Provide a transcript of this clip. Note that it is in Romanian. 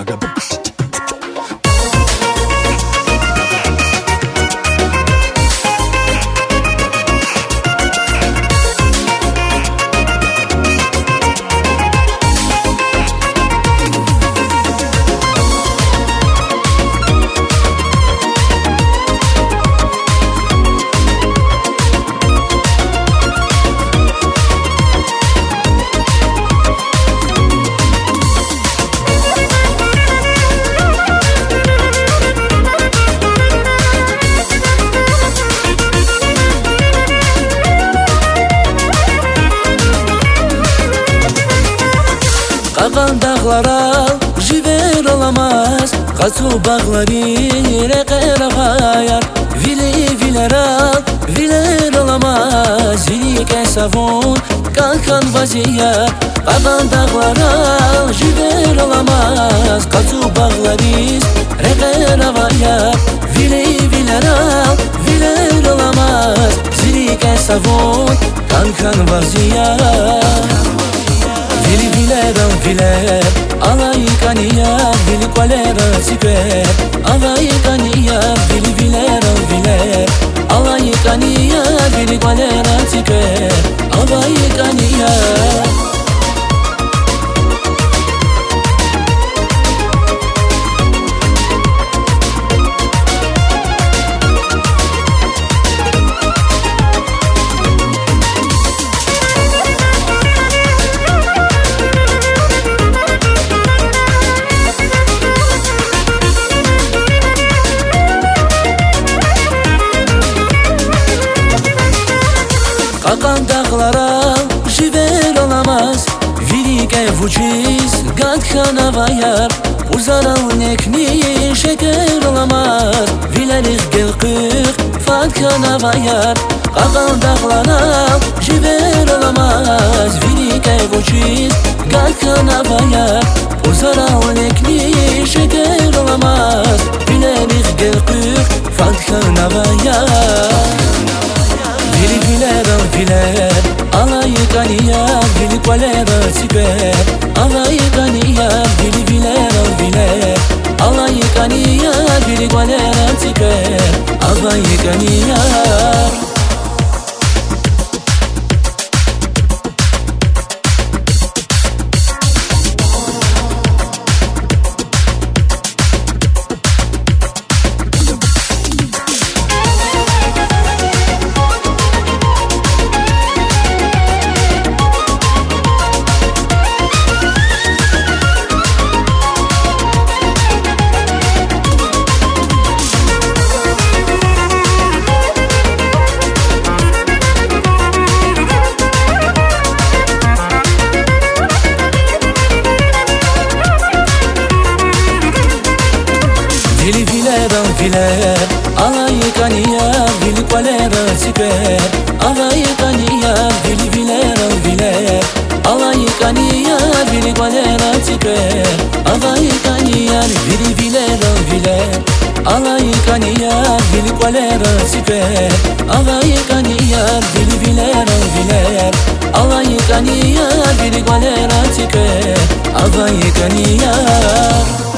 Qalan dağlara jiver olamaz, Qaçu bağları qərəğayar. Vili vilərə, vilər olamaz, Vili kəsavun qalkan vaziyar. Qalan dağlara jiver olamaz, Qaçu bağları qərəğayar. Vili vilərə, vilər olamaz, Vili kəsavun qalkan vaziyar. Vili vileram viler, alay kaniyar, vili kolera siper, alay kaniyar, vili vileram viler, alay kaniyar, vili kolera siper, alay kaniyar. Qalan dağlara jiver olamaz, Vili kevuçiz gatkan avayar. Uzaran ekni şeker olamaz, Vilerik gelqıq fatkan avayar. Qalan dağlara jiver olamaz, Vili kevuçiz gatkan avayar. Uzaran ekni şeker olamaz, Vilerik gelqıq fatkan avayar. Vili vileram viler, alay kaniyar, Vili kolera siper, alay kaniyar, Vili vileram viler, alay kaniyar, Vili kolera siper, alay kaniyar. Vili vileram viler, alay kaniyar, Vili kolera siper, alay kaniyar, Vili vileram viler, alay kaniyar, Vili kolera siper, alay kaniyar, Vili vileram viler, alay kaniyar, Vili kolera siper, alay kaniyar, Vili vileram viler, alay kaniyar, Vili kolera siper, alay kaniyar.